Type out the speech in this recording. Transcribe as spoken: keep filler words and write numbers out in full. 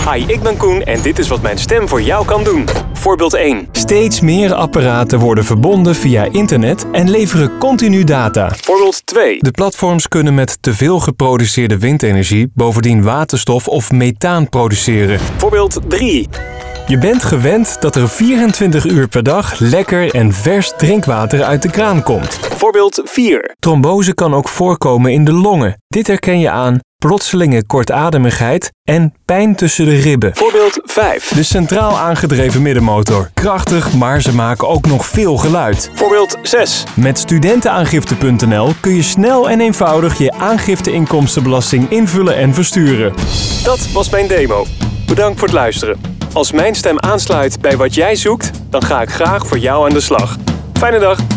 Hi, ik ben Koen en dit is wat mijn stem voor jou kan doen. Voorbeeld één. Steeds meer apparaten worden verbonden via internet en leveren continu data. Voorbeeld twee. De platforms kunnen met te veel geproduceerde windenergie bovendien waterstof of methaan produceren. Voorbeeld drie. Je bent gewend dat er vierentwintig uur per dag lekker en vers drinkwater uit de kraan komt. Voorbeeld vier. Trombose kan ook voorkomen in de longen. Dit herken je aan plotselinge kortademigheid en pijn tussen de ribben. Voorbeeld vijf. De centraal aangedreven middenmotor. Krachtig, maar ze maken ook nog veel geluid. Voorbeeld zes. Met studentenaangifte punt n l kun je snel en eenvoudig je aangifte-inkomstenbelasting invullen en versturen. Dat was mijn demo. Bedankt voor het luisteren. Als mijn stem aansluit bij wat jij zoekt, dan ga ik graag voor jou aan de slag. Fijne dag!